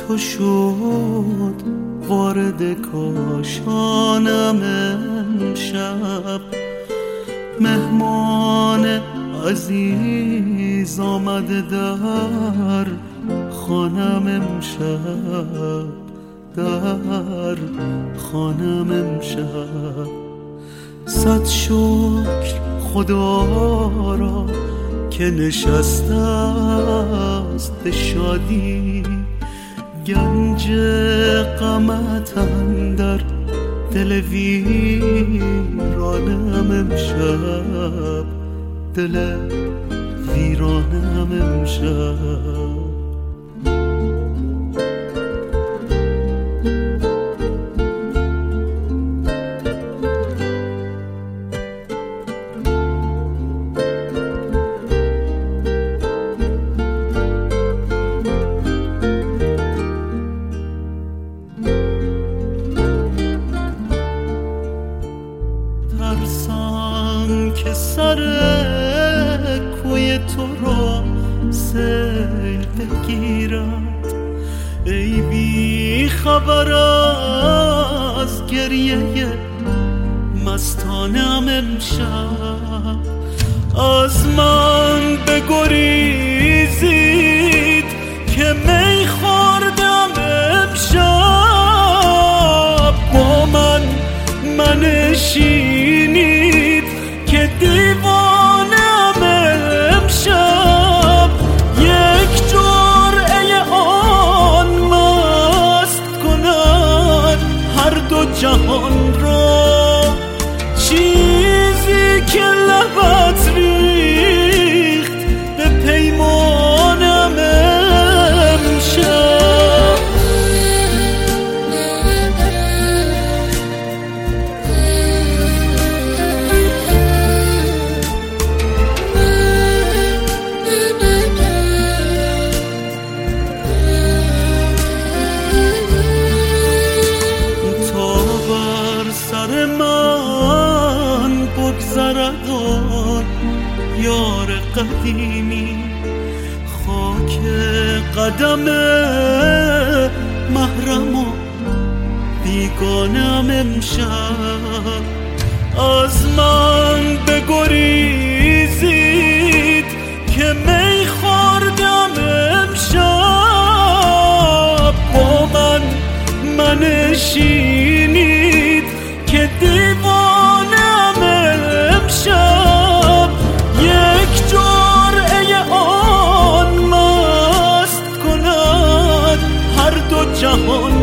تو شد وارد کاشانم امشب، مهمان عزیز آمده در خانم امشب، در خانم امشب. صد شکر خدا را که نشسته است به شادی، گنج غمت اندر دل ویرانم امشب، دل ویرانم امشب. ترسم که سر کوی تو را سیل بگیرد، ای بی خبر از گریه مستانم امشب. از من بگریزید که می خوردم امشب، با من منشینید که دیوانم امشب. یک جرعه آن مست کند هر دو جهان را، چیزی که لبت ریخت به پیمانم امشب. سر من بگذردان یار قدیمی، خاک قدم محرم و بیگانم امشب. از من بگریزید که می خوردم امشب، با من منشینید که دیوانم امشب. یک جرعه آن مست کند هر دو جهان